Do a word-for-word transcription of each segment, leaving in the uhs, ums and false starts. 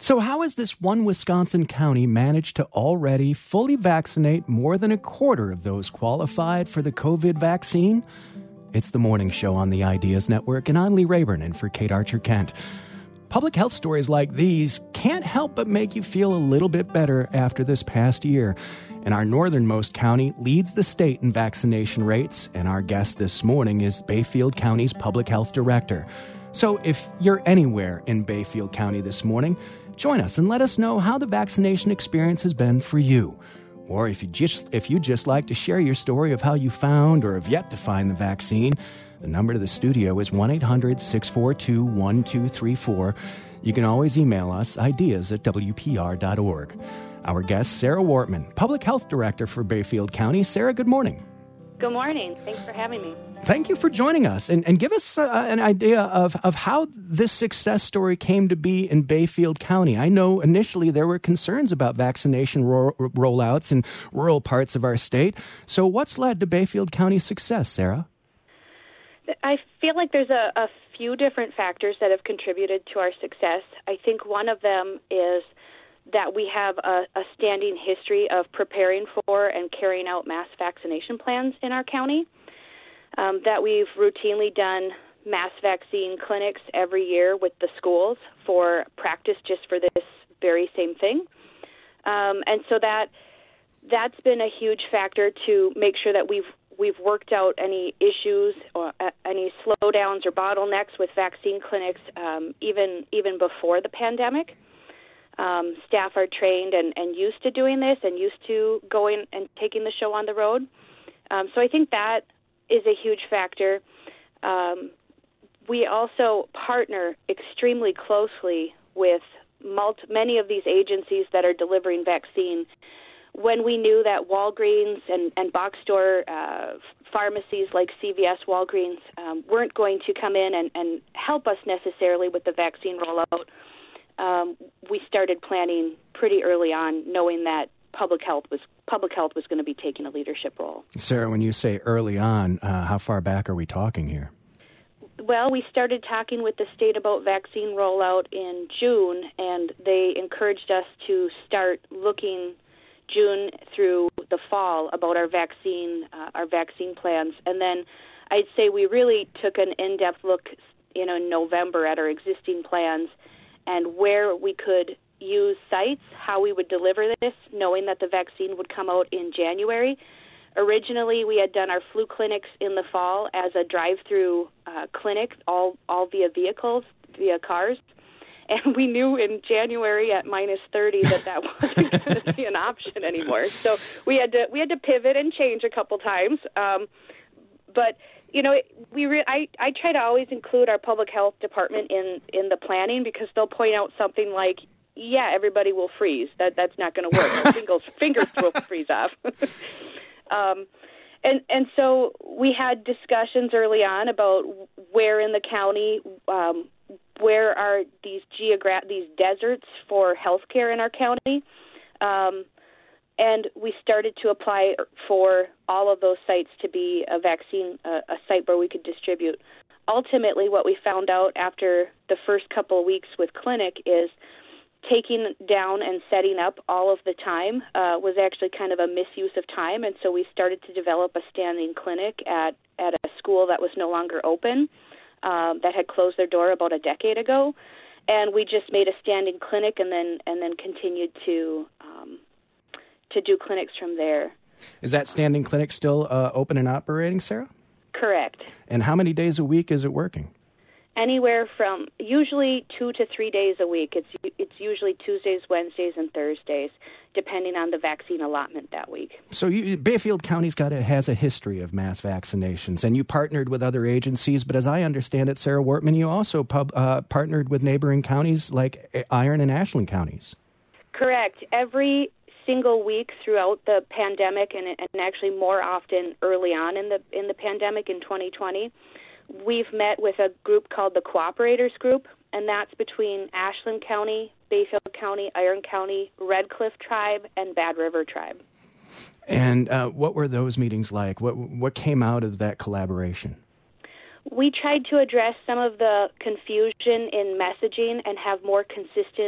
So how has this one Wisconsin county managed to already fully vaccinate more than a quarter of those qualified for the COVID vaccine? It's the morning show on the Ideas Network, and I'm Lee Rayburn in for Kate Archer-Kent. Public health stories like these can't help but make you feel a little bit better after this past year. And our northernmost county leads the state in vaccination rates, and our guest this morning is Bayfield County's public health director. So if you're anywhere in Bayfield County this morning, join us and let us know how the vaccination experience has been for you. Or if you just if you just like to share your story of how you found or have yet to find the vaccine, the number to the studio is one eight hundred six four two one two three four. You can always email us, ideas at w p r dot org. Our guest, Sarah Wortman, Public Health Director for Bayfield County. Sarah, good morning. Good morning. Thanks for having me. Thank you for joining us. And, and give us uh, an idea of, of how this success story came to be in Bayfield County. I know initially there were concerns about vaccination ro- rollouts in rural parts of our state. So what's led to Bayfield County's success, Sarah? I feel like there's a, a few different factors that have contributed to our success. I think one of them is that we have a, a standing history of preparing for and carrying out mass vaccination plans in our county, um, that we've routinely done mass vaccine clinics every year with the schools for practice just for this very same thing. Um, and so that that's been a huge factor to make sure that we've we've worked out any issues or uh, any slowdowns or bottlenecks with vaccine clinics um, even even before the pandemic. Um, staff are trained and, and used to doing this and used to going and taking the show on the road. Um, so I think that is a huge factor. Um, we also partner extremely closely with multi- many of these agencies that are delivering vaccine. When we knew that Walgreens and, and box store uh, pharmacies like C V S, Walgreens, um, weren't going to come in and, and help us necessarily with the vaccine rollout, Um, we started planning pretty early on, knowing that public health was public health was going to be taking a leadership role. Sarah, when you say early on, uh, how far back are we talking here? Well, we started talking with the state about vaccine rollout in June, and they encouraged us to start looking June through the fall about our vaccine uh, our vaccine plans. And then I'd say we really took an in-depth look, you know, in November at our existing plans and where we could use sites, how we would deliver this, knowing that the vaccine would come out in January. Originally, we had done our flu clinics in the fall as a drive-through uh, clinic, all, all via vehicles, via cars. And we knew in January at minus thirty that that wasn't going to be an option anymore. So we had to we had to pivot and change a couple times. Um, but You know, we re- I, I try to always include our public health department in, in the planning because they'll point out something like, yeah, everybody will freeze. That That's not going to work. Our fingers, fingers will freeze off. um, and and so we had discussions early on about where in the county, um, where are these geogra- these deserts for healthcare in our county. Um And we started to apply for all of those sites to be a vaccine, uh, a site where we could distribute. Ultimately, what we found out after the first couple of weeks with clinic is taking down and setting up all of the time uh, was actually kind of a misuse of time, and so we started to develop a standing clinic at, at a school that was no longer open, um, that had closed their door about a decade ago, and we just made a standing clinic and then and then continued to um, to do clinics from there. Is that standing clinic still uh, open and operating, Sarah? Correct. And how many days a week is it working? Anywhere from usually two to three days a week. It's it's usually Tuesdays, Wednesdays, and Thursdays, depending on the vaccine allotment that week. So you, Bayfield County's got a, has a history of mass vaccinations, and you partnered with other agencies. But as I understand it, Sarah Wortman, you also pub, uh, partnered with neighboring counties like Iron and Ashland counties. Correct. Every single week throughout the pandemic, and, and actually more often early on in the in the pandemic in twenty twenty, we've met with a group called the Cooperators Group, and that's between Ashland County, Bayfield County, Iron County, Red Cliff Tribe, and Bad River Tribe. And uh, what were those meetings like? What what came out of that collaboration? We tried to address some of the confusion in messaging and have more consistent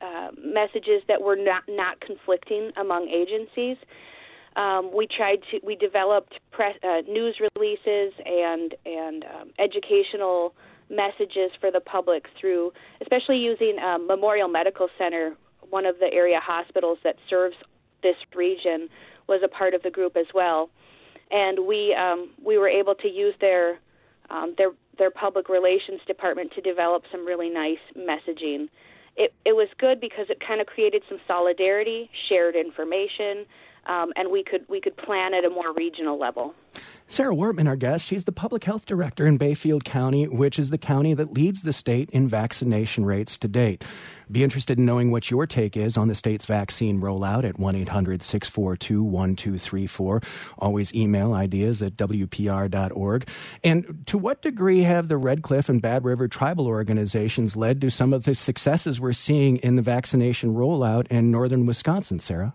uh, messages that were not, not conflicting among agencies. Um, we tried to, we developed press, uh, news releases and, and um, educational messages for the public through, especially using um, Memorial Medical Center, one of the area hospitals that serves this region, was a part of the group as well. And we um, we were able to use their um, their their public relations department to develop some really nice messaging. It it was good because it kind of created some solidarity, shared information, um, and we could we could plan at a more regional level. Sarah Wortman, our guest, she's the public health director in Bayfield County, which is the county that leads the state in vaccination rates to date. Be interested in knowing what your take is on the state's vaccine rollout at one eight hundred six four two one two three four. Always email ideas at w p r dot org. And to what degree have the Red Cliff and Bad River tribal organizations led to some of the successes we're seeing in the vaccination rollout in northern Wisconsin, Sarah?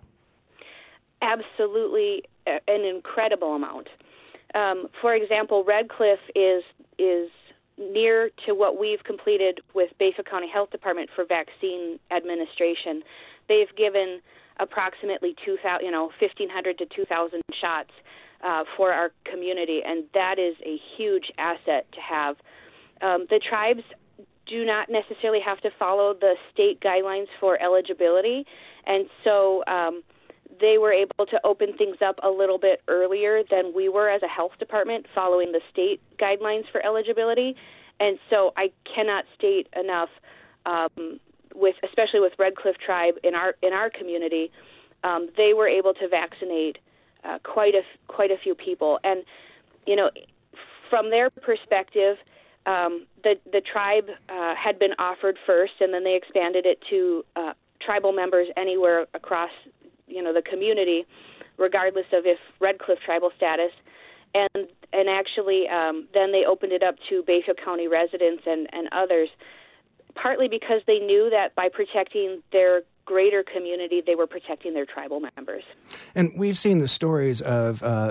Absolutely an incredible amount. Um, for example, Red Cliff is is near to what we've completed with Bayfield County Health Department for vaccine administration. They've given approximately two thousand, you know, fifteen hundred to two thousand shots uh, for our community, and that is a huge asset to have. Um, the tribes do not necessarily have to follow the state guidelines for eligibility, and so um, they were able to open things up a little bit earlier than we were as a health department following the state guidelines for eligibility. And so I cannot state enough, um, with especially with Red Cliff Tribe in our in our community, um, they were able to vaccinate uh, quite a quite a few people. And you know, from their perspective, um, the the tribe uh, had been offered first, and then they expanded it to uh, tribal members anywhere across, you know, the community, regardless of if Red Cliff tribal status, and and actually um, then they opened it up to Bayfield County residents and, and others, partly because they knew that by protecting their greater community, they were protecting their tribal members. And we've seen the stories of uh,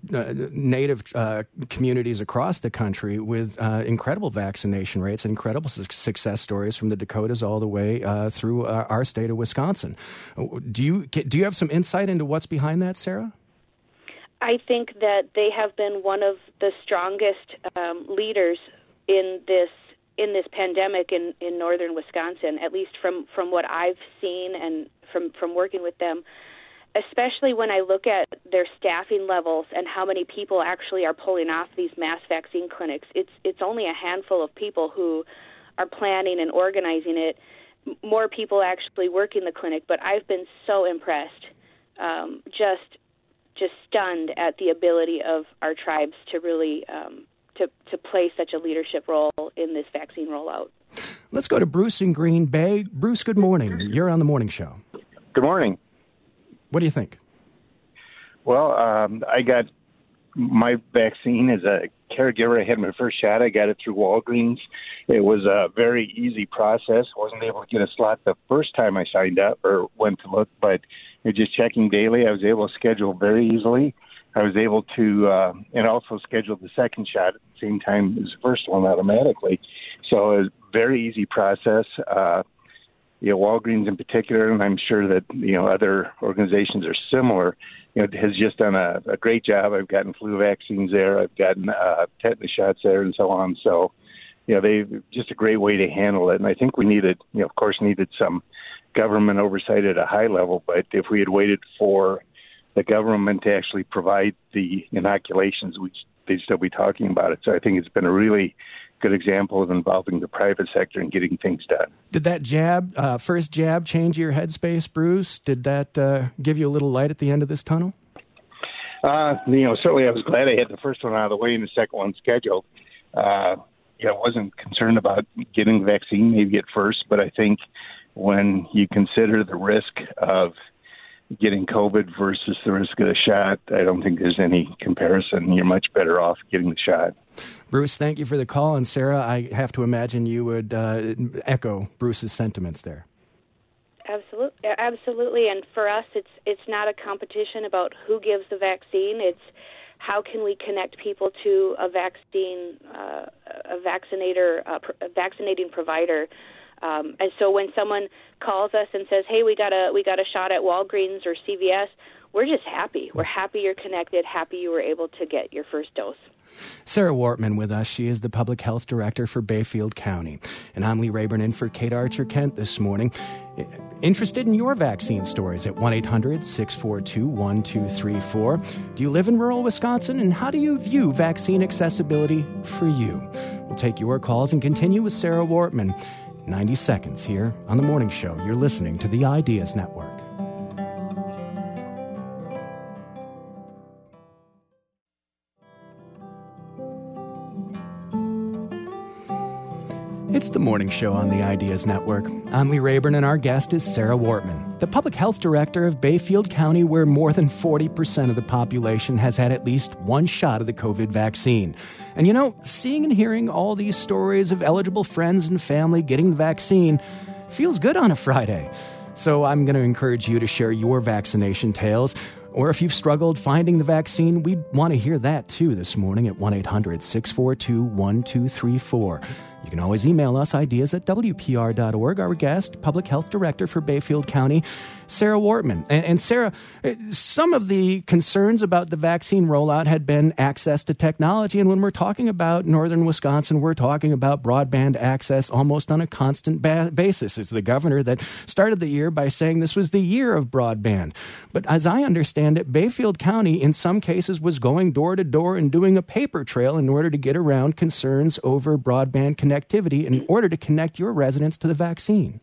Native uh, communities across the country with uh, incredible vaccination rates, incredible su- success stories from the Dakotas all the way uh, through uh, our state of Wisconsin. Do you do you have some insight into what's behind that, Sarah? I think that they have been one of the strongest um, leaders in this in this pandemic in, in northern Wisconsin, at least from, from what I've seen and from, from working with them, especially when I look at their staffing levels and how many people actually are pulling off these mass vaccine clinics. It's it's only a handful of people who are planning and organizing it. More people actually working the clinic, but I've been so impressed, um, just just stunned at the ability of our tribes to really um, to, to play such a leadership role in this vaccine rollout. Let's go to Bruce in Green Bay. Bruce, good morning. You're on the morning show. Good morning. What do you think? Well, um, I got my vaccine as a caregiver. I had my first shot. I got it through Walgreens. It was a very easy process. I wasn't able to get a slot the first time I signed up or went to look, but you're just checking daily. I was able to schedule very easily. I was able to, uh, and also schedule the second shot at the same time as the first one automatically. So it was a very easy process. Uh, you know, Walgreens in particular, and I'm sure that, you know, other organizations are similar, you know, has just done a, a great job. I've gotten flu vaccines there. I've gotten uh, tetanus shots there and so on. So, you know, they just a great way to handle it. And I think we needed, you know, of course, needed some government oversight at a high level. But if we had waited for the government to actually provide the inoculations, we'd they'd still be talking about it. So I think it's been a really good example of involving the private sector and getting things done. Did that jab, uh, first jab, change your headspace, Bruce? Did that uh, give you a little light at the end of this tunnel? Uh, you know, certainly I was glad I had the first one out of the way and the second one scheduled. Uh, you know, I wasn't concerned about getting the vaccine, maybe at first, but I think when you consider the risk of getting COVID versus the risk of the shot, I don't think there's any comparison. You're much better off getting the shot. Bruce, thank you for the call. And Sarah, I have to imagine you would uh, echo Bruce's sentiments there. Absolutely, absolutely. And for us, it's it's not a competition about who gives the vaccine. It's how can we connect people to a vaccine, uh, a vaccinator, a, pr- a vaccinating provider. Um, and so when someone calls us and says, hey, we got a we got a shot at Walgreens or C V S, we're just happy. We're happy you're connected, happy you were able to get your first dose. Sarah Wortman with us. She is the Public Health Director for Bayfield County. And I'm Lee Rayburn in for Kate Archer-Kent this morning. Interested in your vaccine stories at one eight hundred six four two one two three four. Do you live in rural Wisconsin? And how do you view vaccine accessibility for you? We'll take your calls and continue with Sarah Wortman. ninety seconds here on The Morning Show. You're listening to the Ideas Network. It's The Morning Show on the Ideas Network. I'm Lee Rayburn, and our guest is Sarah Wortman, the Public Health Director of Bayfield County, where more than forty percent of the population has had at least one shot of the COVID vaccine. And you know, seeing and hearing all these stories of eligible friends and family getting the vaccine feels good on a Friday. So I'm going to encourage you to share your vaccination tales. Or if you've struggled finding the vaccine, we'd want to hear that too this morning at one eight hundred six four two one two three four. You can always email us ideas at W P R dot org. Our guest, Public Health Director for Bayfield County, Sarah Wortman. And, and Sarah, some of the concerns about the vaccine rollout had been access to technology. And when we're talking about northern Wisconsin, we're talking about broadband access almost on a constant ba- basis. It's the governor that started the year by saying this was the year of broadband. But as I understand it, Bayfield County, in some cases, was going door to door and doing a paper trail in order to get around concerns over broadband connectivity in order to connect your residents to the vaccine.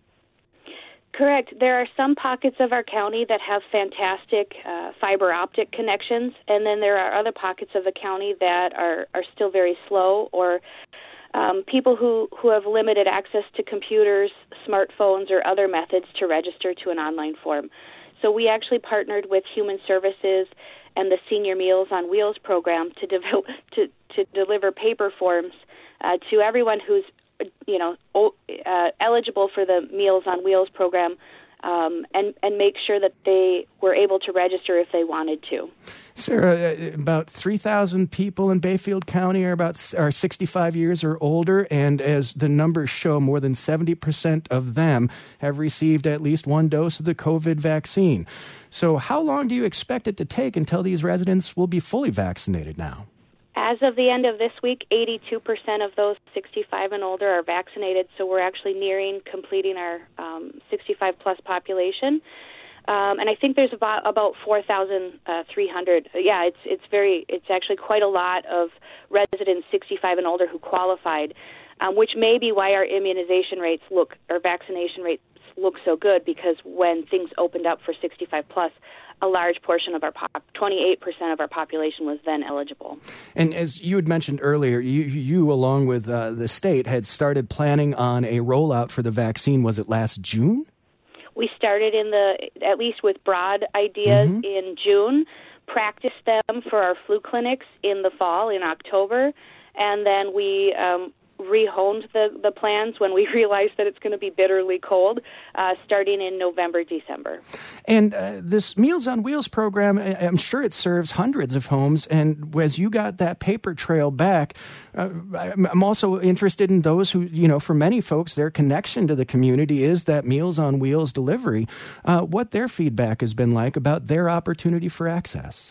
Correct. There are some pockets of our county that have fantastic uh, fiber optic connections, and then there are other pockets of the county that are, are still very slow, or um, people who, who have limited access to computers, smartphones, or other methods to register to an online form. So we actually partnered with Human Services and the Senior Meals on Wheels program to, develop, to, to deliver paper forms uh, to everyone who's you know, uh, eligible for the Meals on Wheels program, um, and, and make sure that they were able to register if they wanted to. Sarah, about three thousand people in Bayfield County are about are sixty-five years or older, and as the numbers show, more than seventy percent of them have received at least one dose of the COVID vaccine. So how long do you expect it to take until these residents will be fully vaccinated now? As of the end of this week, eighty-two percent of those sixty-five and older are vaccinated, so we're actually nearing completing our um, sixty-five plus population. Um, and I think there's about about four thousand three hundred. Yeah, it's it's very it's actually quite a lot of residents sixty-five and older who qualified, um, which may be why our immunization rates look or vaccination rates look so good, because when things opened up for sixty-five plus, a large portion of our pop, twenty-eight percent of our population was then eligible. And as you had mentioned earlier, you, you along with uh, the state, had started planning on a rollout for the vaccine. Was it last June? We started in the, at least with broad ideas, mm-hmm. in June, practiced them for our flu clinics in the fall, in October, and then we um, re-honed the, the plans when we realized that it's going to be bitterly cold, uh, starting in November, December. And uh, this Meals on Wheels program, I'm sure it serves hundreds of homes. And as you got that paper trail back, uh, I'm also interested in those who, you know, for many folks, their connection to the community is that Meals on Wheels delivery, uh, what their feedback has been like about their opportunity for access.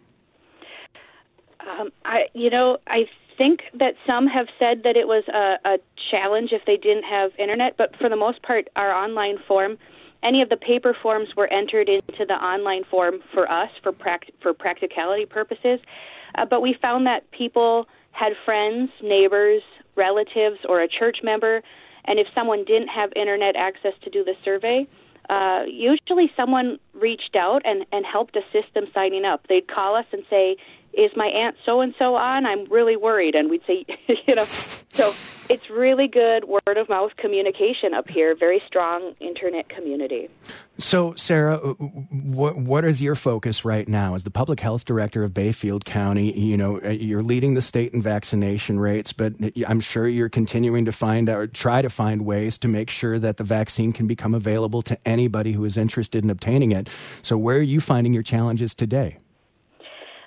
Um, I, you know, I think that some have said that it was a, a challenge if they didn't have internet, but for the most part, our online form, any of the paper forms were entered into the online form for us for pract- for practicality purposes. Uh, but we found that people had friends, neighbors, relatives, or a church member, and if someone didn't have internet access to do the survey, uh, usually someone reached out and, and helped assist them signing up. They'd call us and say, is my aunt so-and-so on? I'm really worried. And we'd say, you know, so it's really good word-of-mouth communication up here, very strong internet community. So, Sarah, what, what is your focus right now as the Public Health Director of Bayfield County? You know, you're leading the state in vaccination rates, but I'm sure you're continuing to find or try to find ways to make sure that the vaccine can become available to anybody who is interested in obtaining it. So where are you finding your challenges today?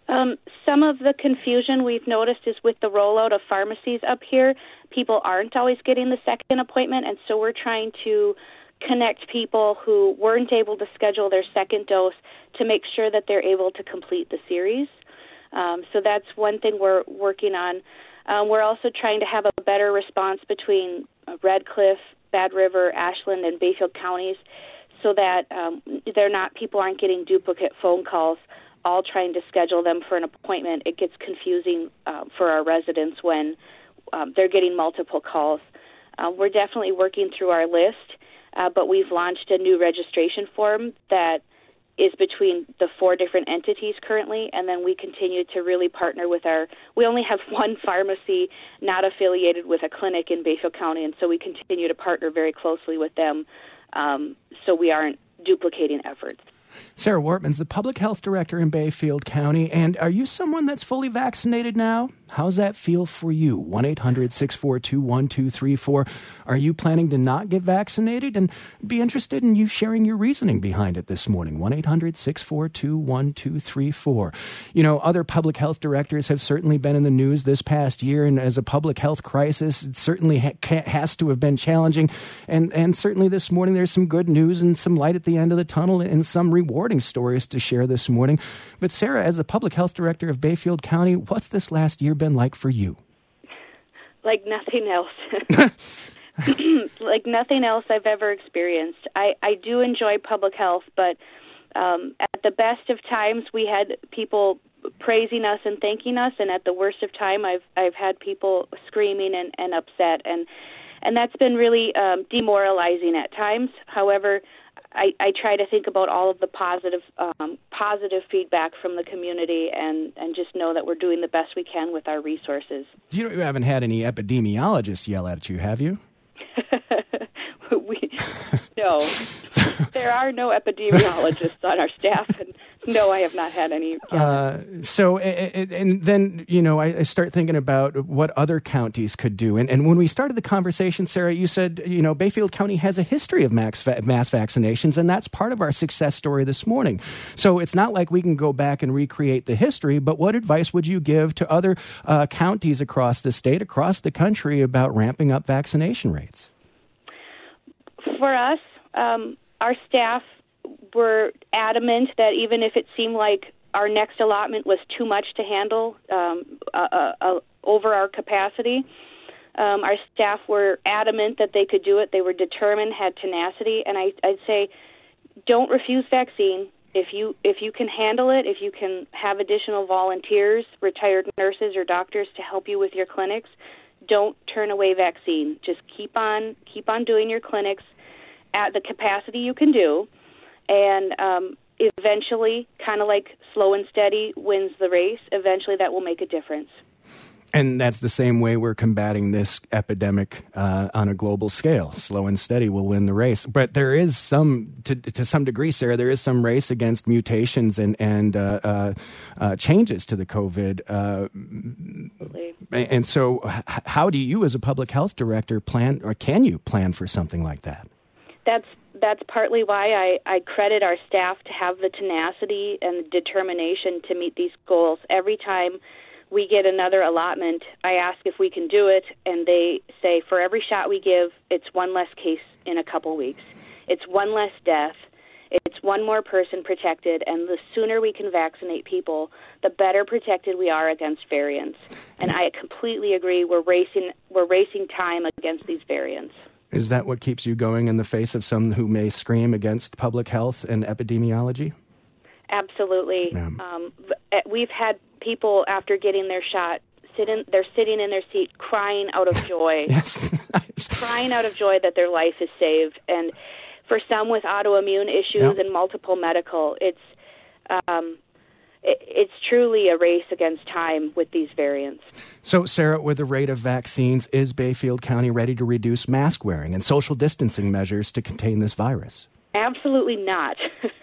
Um, some of the confusion we've noticed is with the rollout of pharmacies up here. People aren't always getting the second appointment, and so we're trying to connect people who weren't able to schedule their second dose to make sure that they're able to complete the series. Um, so that's one thing we're working on. Um, we're also trying to have a better response between Red Cliff, Bad River, Ashland, and Bayfield counties, so that um, they're not people aren't getting duplicate phone calls, all trying to schedule them for an appointment. It gets confusing uh, for our residents when um, they're getting multiple calls. Uh, we're definitely working through our list, uh, but we've launched a new registration form that is between the four different entities currently, and then we continue to really partner with our, we only have one pharmacy not affiliated with a clinic in Bayfield County, and so we continue to partner very closely with them um, so we aren't duplicating efforts. Sarah Wortman's the public health director in Bayfield County. And are you someone that's fully vaccinated now? How's that feel for you? one eight hundred six four two one two three four. Are you planning to not get vaccinated? And be interested in you sharing your reasoning behind it this morning. one eight hundred six four two one two three four. You know, other public health directors have certainly been in the news this past year. And as a public health crisis, it certainly ha- has to have been challenging. And, and certainly this morning, there's some good news and some light at the end of the tunnel and some rewarding stories to share this morning. But Sarah, as a public health director of Bayfield County, what's this last year been like for you? Like nothing else. Like nothing else I've ever experienced. I, I do enjoy public health, but um, at the best of times we had people praising us and thanking us, and at the worst of time I've I've had people screaming and, and upset, and and that's been really um, demoralizing at times. However, I, I try to think about all of the positive um, positive feedback from the community and, and just know that we're doing the best we can with our resources. You haven't had any epidemiologists yell at you, have you? we, no. There are no epidemiologists on our staff, and no, I have not had any. Uh, so, and then, you know, I start thinking about what other counties could do. And, and when we started the conversation, Sarah, you said, you know, Bayfield County has a history of mass, mass vaccinations, and that's part of our success story this morning. So it's not like we can go back and recreate the history, but what advice would you give to other uh, counties across the state, across the country, about ramping up vaccination rates? For us, um, our staff were adamant that even if it seemed like our next allotment was too much to handle um, uh, uh, over our capacity, um, our staff were adamant that they could do it. They were determined, had tenacity, and I, I'd say don't refuse vaccine. If you if you can handle it, if you can have additional volunteers, retired nurses or doctors to help you with your clinics, don't turn away vaccine. Just keep on keep on doing your clinics at the capacity you can do, and um, eventually, kind of like slow and steady wins the race, eventually that will make a difference. And that's the same way we're combating this epidemic uh, on a global scale. Slow and steady will win the race. But there is some, to, to some degree, Sarah, there is some race against mutations and, and uh, uh, uh, changes to the COVID. Uh, and so h- how do you as a public health director plan, or can you plan for something like that? That's that's partly why I, I credit our staff to have the tenacity and determination to meet these goals. Every time we get another allotment, I ask if we can do it, and they say for every shot we give, it's one less case in a couple weeks. It's one less death. It's one more person protected, and the sooner we can vaccinate people, the better protected we are against variants. And I completely agree. We're racing we're racing time against these variants. Is that what keeps you going in the face of some who may scream against public health and epidemiology? Absolutely. Yeah. Um, we've had people after getting their shot, sit in, they're sitting in their seat crying out of joy, yes. crying out of joy that their life is saved. And for some with autoimmune issues yep. and multiple medical, it's um, it, it's truly a race against time with these variants. So, Sarah, with the rate of vaccines, is Bayfield County ready to reduce mask wearing and social distancing measures to contain this virus? Absolutely not.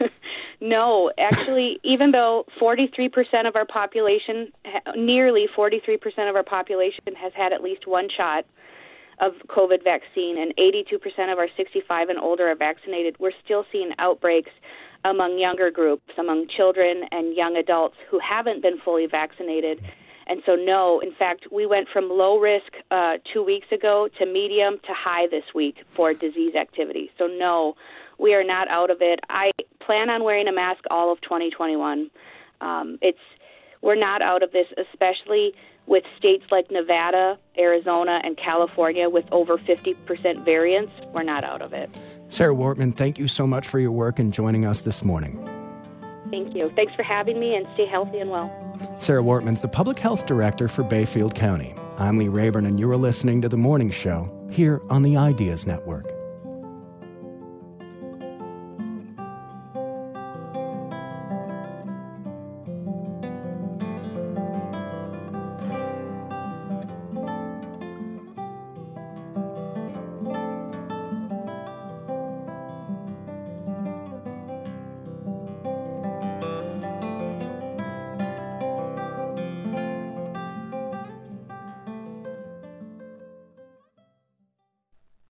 No, actually, even though forty-three percent of our population, nearly forty-three percent of our population has had at least one shot of COVID vaccine, and eighty-two percent of our sixty-five and older are vaccinated, we're still seeing outbreaks among younger groups, among children and young adults who haven't been fully vaccinated. And so, no, in fact, we went from low risk uh, two weeks ago to medium to high this week for disease activity. So, no, we are not out of it. I plan on wearing a mask all of twenty twenty-one. Um, it's we're not out of this, especially with states like Nevada, Arizona, and California with over fifty percent variants. We're not out of it. Sarah Wortman, thank you so much for your work and joining us this morning. Thank you. Thanks for having me, and stay healthy and well. Sarah Wortman's the Public Health Director for Bayfield County. I'm Lee Rayburn, and you are listening to The Morning Show here on the Ideas Network.